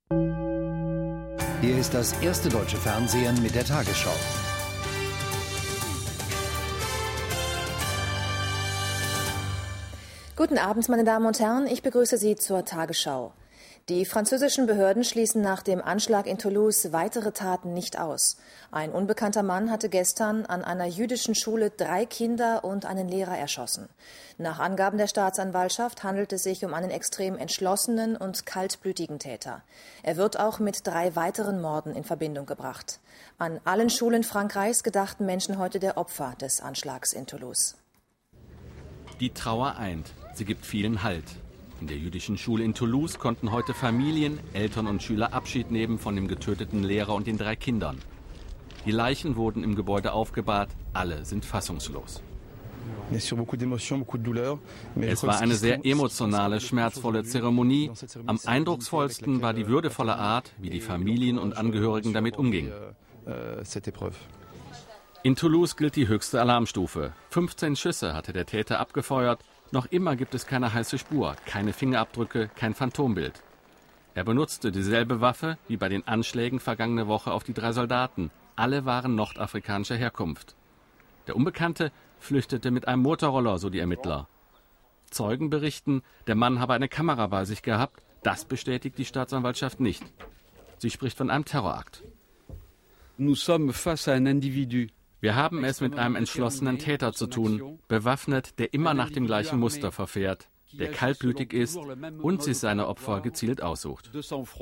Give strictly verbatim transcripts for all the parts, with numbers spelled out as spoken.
Hier ist das erste deutsche Fernsehen mit der Tagesschau. Guten Abend, meine Damen und Herren, ich begrüße Sie zur Tagesschau. Die französischen Behörden schließen nach dem Anschlag in Toulouse weitere Taten nicht aus. Ein unbekannter Mann hatte gestern an einer jüdischen Schule drei Kinder und einen Lehrer erschossen. Nach Angaben der Staatsanwaltschaft handelt es sich um einen extrem entschlossenen und kaltblütigen Täter. Er wird auch mit drei weiteren Morden in Verbindung gebracht. An allen Schulen Frankreichs gedachten Menschen heute der Opfer des Anschlags in Toulouse. Die Trauer eint. Sie gibt vielen Halt. In der jüdischen Schule in Toulouse konnten heute Familien, Eltern und Schüler Abschied nehmen von dem getöteten Lehrer und den drei Kindern. Die Leichen wurden im Gebäude aufgebahrt. Alle sind fassungslos. Es war eine sehr emotionale, schmerzvolle Zeremonie. Am eindrucksvollsten war die würdevolle Art, wie die Familien und Angehörigen damit umgingen. In Toulouse gilt die höchste Alarmstufe. fünfzehn Schüsse hatte der Täter abgefeuert. Noch immer gibt es keine heiße Spur, keine Fingerabdrücke, kein Phantombild. Er benutzte dieselbe Waffe wie bei den Anschlägen vergangene Woche auf die drei Soldaten. Alle waren nordafrikanischer Herkunft. Der Unbekannte flüchtete mit einem Motorroller, so die Ermittler. Zeugen berichten, der Mann habe eine Kamera bei sich gehabt. Das bestätigt die Staatsanwaltschaft nicht. Sie spricht von einem Terrorakt. Nous sommes face à un individu. Wir haben es mit einem entschlossenen Täter zu tun, bewaffnet, der immer nach dem gleichen Muster verfährt, der kaltblütig ist und sich seine Opfer gezielt aussucht.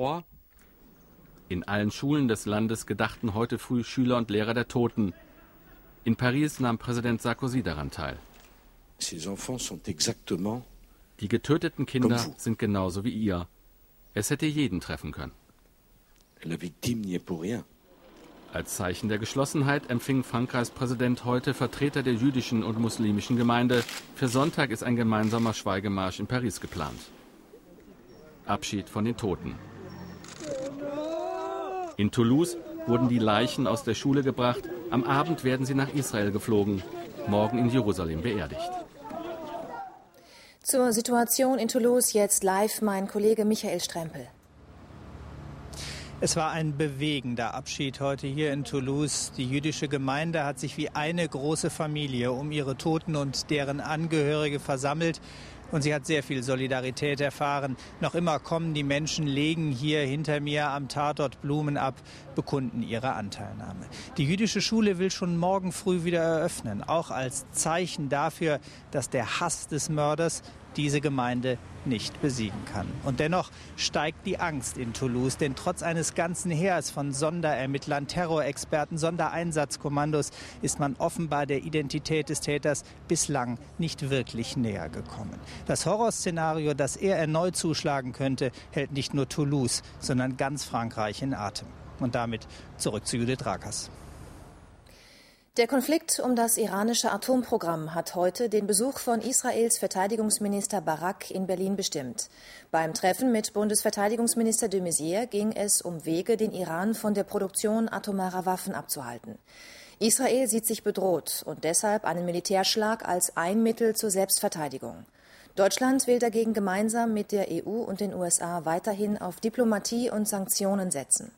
In allen Schulen des Landes gedachten heute früh Schüler und Lehrer der Toten. In Paris nahm Präsident Sarkozy daran teil. Die getöteten Kinder sind genauso wie ihr. Es hätte jeden treffen können. Als Zeichen der Geschlossenheit empfing Frankreichs Präsident heute Vertreter der jüdischen und muslimischen Gemeinde. Für Sonntag ist ein gemeinsamer Schweigemarsch in Paris geplant. Abschied von den Toten. In Toulouse wurden die Leichen aus der Schule gebracht. Am Abend werden sie nach Israel geflogen, morgen in Jerusalem beerdigt. Zur Situation in Toulouse jetzt live mein Kollege Michael Strempel. Es war ein bewegender Abschied heute hier in Toulouse. Die jüdische Gemeinde hat sich wie eine große Familie um ihre Toten und deren Angehörige versammelt. Und sie hat sehr viel Solidarität erfahren. Noch immer kommen die Menschen, legen hier hinter mir am Tatort Blumen ab, bekunden ihre Anteilnahme. Die jüdische Schule will schon morgen früh wieder eröffnen, auch als Zeichen dafür, dass der Hass des Mörders diese Gemeinde nicht besiegen kann. Und dennoch steigt die Angst in Toulouse, denn trotz eines ganzen Heers von Sonderermittlern, Terrorexperten, Sondereinsatzkommandos ist man offenbar der Identität des Täters bislang nicht wirklich näher gekommen. Das Horrorszenario, dass er erneut zuschlagen könnte, hält nicht nur Toulouse, sondern ganz Frankreich in Atem. Und damit zurück zu Judith Rakers. Der Konflikt um das iranische Atomprogramm hat heute den Besuch von Israels Verteidigungsminister Barak in Berlin bestimmt. Beim Treffen mit Bundesverteidigungsminister de Maizière ging es um Wege, den Iran von der Produktion atomarer Waffen abzuhalten. Israel sieht sich bedroht und deshalb einen Militärschlag als ein Mittel zur Selbstverteidigung. Deutschland will dagegen gemeinsam mit der E U und den U S A weiterhin auf Diplomatie und Sanktionen setzen.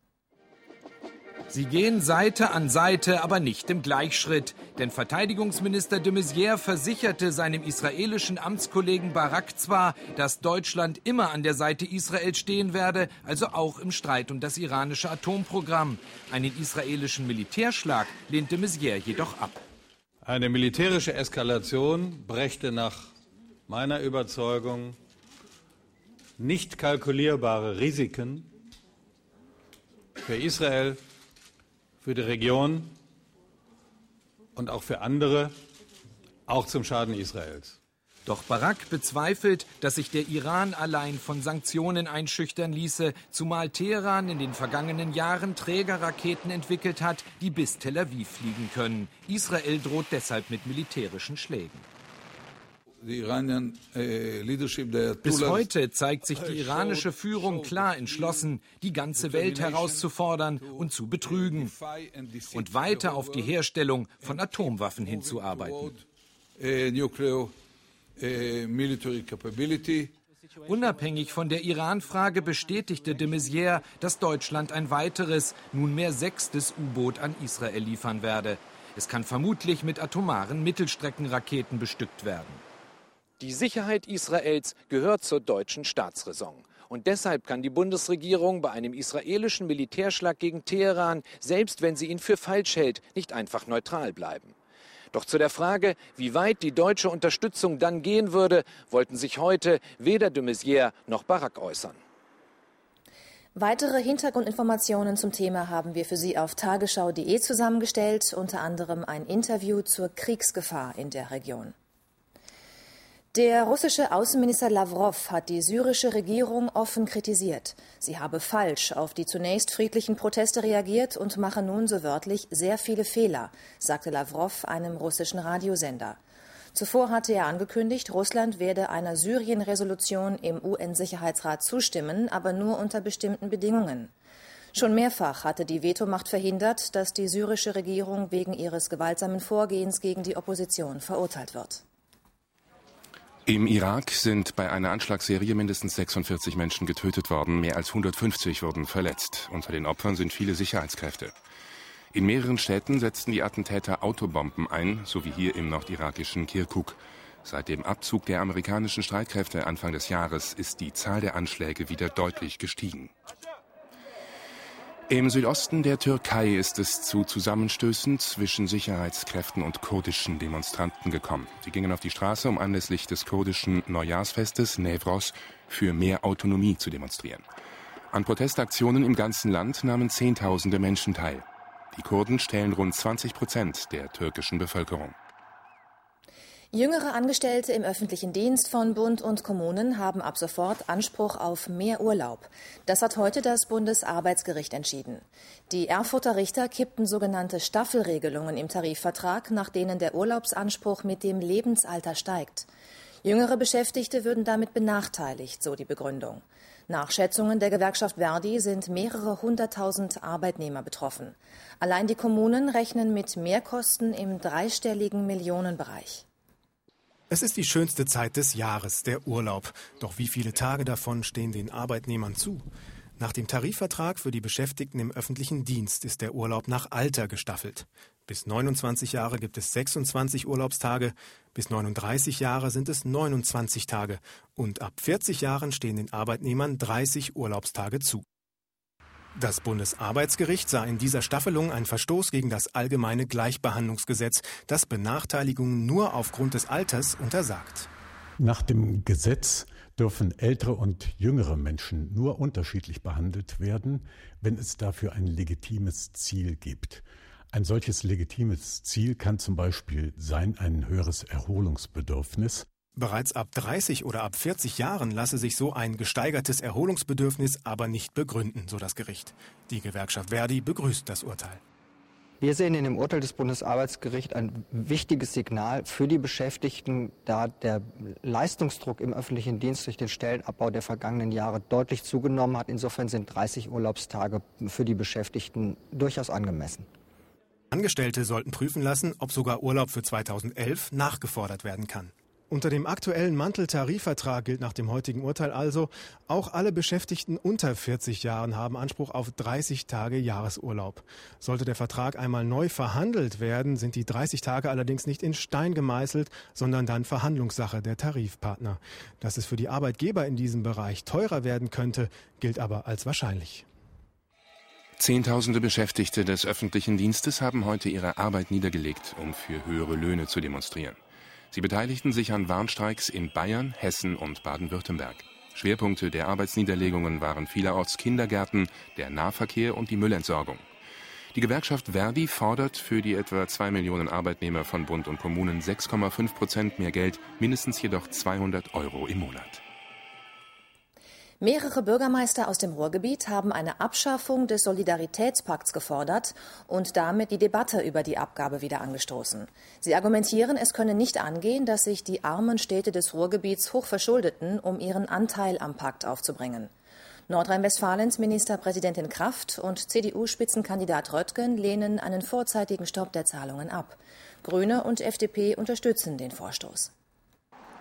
Sie gehen Seite an Seite, aber nicht im Gleichschritt. Denn Verteidigungsminister de Maizière versicherte seinem israelischen Amtskollegen Barak zwar, dass Deutschland immer an der Seite Israels stehen werde, also auch im Streit um das iranische Atomprogramm. Einen israelischen Militärschlag lehnte Maizière jedoch ab. Eine militärische Eskalation brächte nach meiner Überzeugung nicht kalkulierbare Risiken für Israel, für die Region und auch für andere, auch zum Schaden Israels. Doch Barak bezweifelt, dass sich der Iran allein von Sanktionen einschüchtern ließe, zumal Teheran in den vergangenen Jahren Trägerraketen entwickelt hat, die bis Tel Aviv fliegen können. Israel droht deshalb mit militärischen Schlägen. Bis heute zeigt sich die iranische Führung klar entschlossen, die ganze Welt herauszufordern und zu betrügen und weiter auf die Herstellung von Atomwaffen hinzuarbeiten. Unabhängig von der Iran-Frage bestätigte de Maizière, dass Deutschland ein weiteres, nunmehr sechstes U-Boot an Israel liefern werde. Es kann vermutlich mit atomaren Mittelstreckenraketen bestückt werden. Die Sicherheit Israels gehört zur deutschen Staatsräson. Und deshalb kann die Bundesregierung bei einem israelischen Militärschlag gegen Teheran, selbst wenn sie ihn für falsch hält, nicht einfach neutral bleiben. Doch zu der Frage, wie weit die deutsche Unterstützung dann gehen würde, wollten sich heute weder de Maizière noch Barak äußern. Weitere Hintergrundinformationen zum Thema haben wir für Sie auf tagesschau punkt de zusammengestellt, unter anderem ein Interview zur Kriegsgefahr in der Region. Der russische Außenminister Lawrow hat die syrische Regierung offen kritisiert. Sie habe falsch auf die zunächst friedlichen Proteste reagiert und mache nun so wörtlich sehr viele Fehler, sagte Lawrow einem russischen Radiosender. Zuvor hatte er angekündigt, Russland werde einer Syrien-Resolution im U N-Sicherheitsrat zustimmen, aber nur unter bestimmten Bedingungen. Schon mehrfach hatte die Vetomacht verhindert, dass die syrische Regierung wegen ihres gewaltsamen Vorgehens gegen die Opposition verurteilt wird. Im Irak sind bei einer Anschlagsserie mindestens sechsundvierzig Menschen getötet worden, mehr als hundertfünfzig wurden verletzt. Unter den Opfern sind viele Sicherheitskräfte. In mehreren Städten setzten die Attentäter Autobomben ein, so wie hier im nordirakischen Kirkuk. Seit dem Abzug der amerikanischen Streitkräfte Anfang des Jahres ist die Zahl der Anschläge wieder deutlich gestiegen. Im Südosten der Türkei ist es zu Zusammenstößen zwischen Sicherheitskräften und kurdischen Demonstranten gekommen. Sie gingen auf die Straße, um anlässlich des kurdischen Neujahrsfestes Newroz für mehr Autonomie zu demonstrieren. An Protestaktionen im ganzen Land nahmen Zehntausende Menschen teil. Die Kurden stellen rund zwanzig Prozent der türkischen Bevölkerung. Jüngere Angestellte im öffentlichen Dienst von Bund und Kommunen haben ab sofort Anspruch auf mehr Urlaub. Das hat heute das Bundesarbeitsgericht entschieden. Die Erfurter Richter kippten sogenannte Staffelregelungen im Tarifvertrag, nach denen der Urlaubsanspruch mit dem Lebensalter steigt. Jüngere Beschäftigte würden damit benachteiligt, so die Begründung. Nach Schätzungen der Gewerkschaft Verdi sind mehrere hunderttausend Arbeitnehmer betroffen. Allein die Kommunen rechnen mit Mehrkosten im dreistelligen Millionenbereich. Es ist die schönste Zeit des Jahres, der Urlaub. Doch wie viele Tage davon stehen den Arbeitnehmern zu? Nach dem Tarifvertrag für die Beschäftigten im öffentlichen Dienst ist der Urlaub nach Alter gestaffelt. Bis neunundzwanzig Jahre gibt es sechsundzwanzig Urlaubstage, bis neununddreißig Jahre sind es neunundzwanzig Tage und ab vierzig Jahren stehen den Arbeitnehmern dreißig Urlaubstage zu. Das Bundesarbeitsgericht sah in dieser Staffelung einen Verstoß gegen das allgemeine Gleichbehandlungsgesetz, das Benachteiligungen nur aufgrund des Alters untersagt. Nach dem Gesetz dürfen ältere und jüngere Menschen nur unterschiedlich behandelt werden, wenn es dafür ein legitimes Ziel gibt. Ein solches legitimes Ziel kann zum Beispiel sein ein höheres Erholungsbedürfnis. Bereits ab dreißig oder ab vierzig Jahren lasse sich so ein gesteigertes Erholungsbedürfnis aber nicht begründen, so das Gericht. Die Gewerkschaft Verdi begrüßt das Urteil. Wir sehen in dem Urteil des Bundesarbeitsgerichts ein wichtiges Signal für die Beschäftigten, da der Leistungsdruck im öffentlichen Dienst durch den Stellenabbau der vergangenen Jahre deutlich zugenommen hat. Insofern sind dreißig Urlaubstage für die Beschäftigten durchaus angemessen. Angestellte sollten prüfen lassen, ob sogar Urlaub für zweitausendelf nachgefordert werden kann. Unter dem aktuellen Manteltarifvertrag gilt nach dem heutigen Urteil also, auch alle Beschäftigten unter vierzig Jahren haben Anspruch auf dreißig Tage Jahresurlaub. Sollte der Vertrag einmal neu verhandelt werden, sind die dreißig Tage allerdings nicht in Stein gemeißelt, sondern dann Verhandlungssache der Tarifpartner. Dass es für die Arbeitgeber in diesem Bereich teurer werden könnte, gilt aber als wahrscheinlich. Zehntausende Beschäftigte des öffentlichen Dienstes haben heute ihre Arbeit niedergelegt, um für höhere Löhne zu demonstrieren. Sie beteiligten sich an Warnstreiks in Bayern, Hessen und Baden-Württemberg. Schwerpunkte der Arbeitsniederlegungen waren vielerorts Kindergärten, der Nahverkehr und die Müllentsorgung. Die Gewerkschaft Verdi fordert für die etwa zwei Millionen Arbeitnehmer von Bund und Kommunen sechs Komma fünf Prozent mehr Geld, mindestens jedoch zweihundert Euro im Monat. Mehrere Bürgermeister aus dem Ruhrgebiet haben eine Abschaffung des Solidaritätspakts gefordert und damit die Debatte über die Abgabe wieder angestoßen. Sie argumentieren, es könne nicht angehen, dass sich die armen Städte des Ruhrgebiets hoch verschuldeten, um ihren Anteil am Pakt aufzubringen. Nordrhein-Westfalens Ministerpräsidentin Kraft und C D U-Spitzenkandidat Röttgen lehnen einen vorzeitigen Stopp der Zahlungen ab. Grüne und F D P unterstützen den Vorstoß.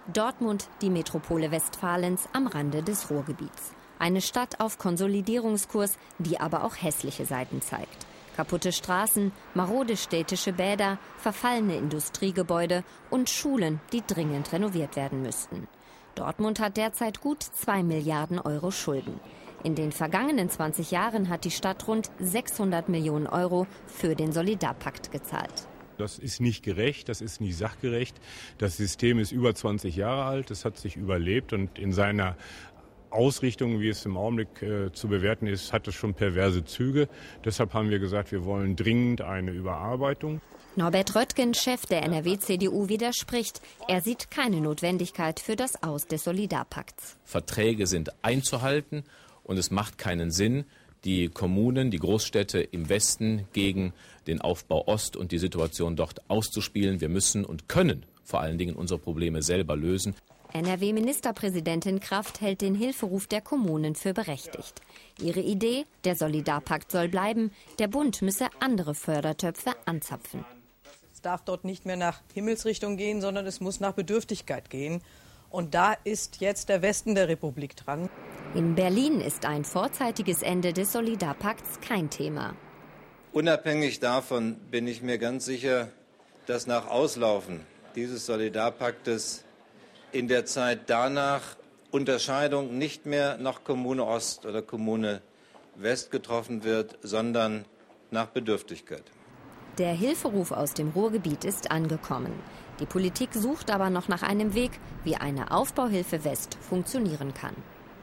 Dortmund, die Metropole Westfalens am Rande des Ruhrgebiets. Eine Stadt auf Konsolidierungskurs, die aber auch hässliche Seiten zeigt. Kaputte Straßen, marode städtische Bäder, verfallene Industriegebäude und Schulen, die dringend renoviert werden müssten. Dortmund hat derzeit gut zwei Milliarden Euro Schulden. In den vergangenen zwanzig Jahren hat die Stadt rund sechshundert Millionen Euro für den Solidarpakt gezahlt. Das ist nicht gerecht, das ist nicht sachgerecht. Das System ist über zwanzig Jahre alt, es hat sich überlebt und in seiner Ausrichtung, wie es im Augenblick äh, zu bewerten ist, hat es schon perverse Züge. Deshalb haben wir gesagt, wir wollen dringend eine Überarbeitung. Norbert Röttgen, Chef der N R W-C D U, widerspricht. Er sieht keine Notwendigkeit für das Aus des Solidarpakts. Verträge sind einzuhalten und es macht keinen Sinn, die Kommunen, die Großstädte im Westen gegen den Aufbau Ost und die Situation dort auszuspielen. Wir müssen und können vor allen Dingen unsere Probleme selber lösen. N R W-Ministerpräsidentin Kraft hält den Hilferuf der Kommunen für berechtigt. Ihre Idee, der Solidarpakt soll bleiben, der Bund müsse andere Fördertöpfe anzapfen. Es darf dort nicht mehr nach Himmelsrichtung gehen, sondern es muss nach Bedürftigkeit gehen. Und da ist jetzt der Westen der Republik dran. In Berlin ist ein vorzeitiges Ende des Solidarpakts kein Thema. Unabhängig davon bin ich mir ganz sicher, dass nach Auslaufen dieses Solidarpaktes in der Zeit danach Unterscheidung nicht mehr nach Kommune Ost oder Kommune West getroffen wird, sondern nach Bedürftigkeit. Der Hilferuf aus dem Ruhrgebiet ist angekommen. Die Politik sucht aber noch nach einem Weg, wie eine Aufbauhilfe West funktionieren kann.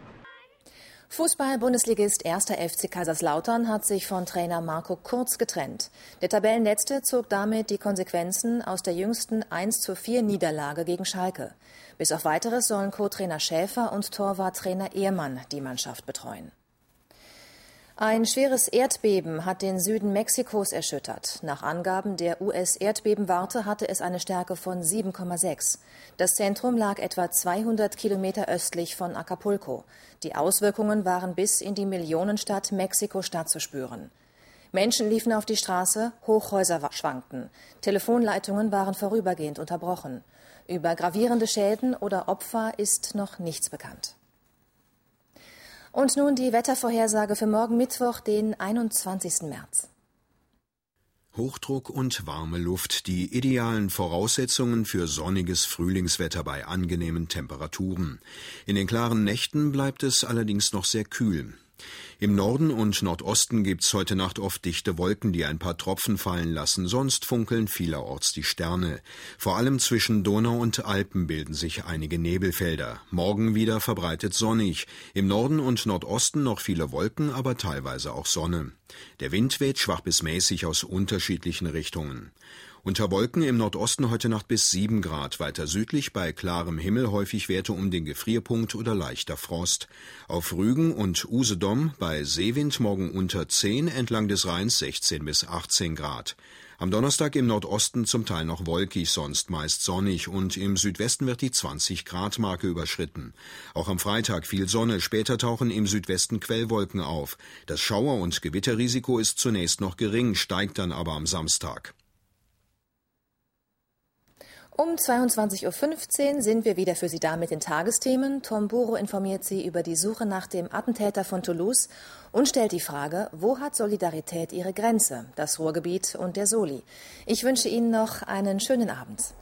Fußball-Bundesligist erster F C Kaiserslautern hat sich von Trainer Marco Kurz getrennt. Der Tabellenletzte zog damit die Konsequenzen aus der jüngsten eins zu vier Niederlage gegen Schalke. Bis auf Weiteres sollen Co-Trainer Schäfer und Torwarttrainer Ehrmann die Mannschaft betreuen. Ein schweres Erdbeben hat den Süden Mexikos erschüttert. Nach Angaben der U S-Erdbebenwarte hatte es eine Stärke von sieben Komma sechs. Das Zentrum lag etwa zweihundert Kilometer östlich von Acapulco. Die Auswirkungen waren bis in die Millionenstadt Mexiko-Stadt zu spüren. Menschen liefen auf die Straße, Hochhäuser schwankten. Telefonleitungen waren vorübergehend unterbrochen. Über gravierende Schäden oder Opfer ist noch nichts bekannt. Und nun die Wettervorhersage für morgen Mittwoch, den einundzwanzigsten März. Hochdruck und warme Luft, die idealen Voraussetzungen für sonniges Frühlingswetter bei angenehmen Temperaturen. In den klaren Nächten bleibt es allerdings noch sehr kühl. Im Norden und Nordosten gibt's heute Nacht oft dichte Wolken, die ein paar Tropfen fallen lassen, sonst funkeln vielerorts die Sterne. Vor allem zwischen Donau und Alpen bilden sich einige Nebelfelder. Morgen wieder verbreitet sonnig. Im Norden und Nordosten noch viele Wolken, aber teilweise auch Sonne. Der Wind weht schwach bis mäßig aus unterschiedlichen Richtungen. Unter Wolken im Nordosten heute Nacht bis sieben Grad, weiter südlich bei klarem Himmel häufig Werte um den Gefrierpunkt oder leichter Frost. Auf Rügen und Usedom bei Seewind morgen unter zehn, entlang des Rheins sechzehn bis achtzehn Grad. Am Donnerstag im Nordosten zum Teil noch wolkig, sonst meist sonnig und im Südwesten wird die zwanzig Grad Marke überschritten. Auch am Freitag viel Sonne, später tauchen im Südwesten Quellwolken auf. Das Schauer- und Gewitterrisiko ist zunächst noch gering, steigt dann aber am Samstag. Um zweiundzwanzig Uhr fünfzehn sind wir wieder für Sie da mit den Tagesthemen. Tom Buro informiert Sie über die Suche nach dem Attentäter von Toulouse und stellt die Frage, wo hat Solidarität ihre Grenze? Das Ruhrgebiet und der Soli. Ich wünsche Ihnen noch einen schönen Abend.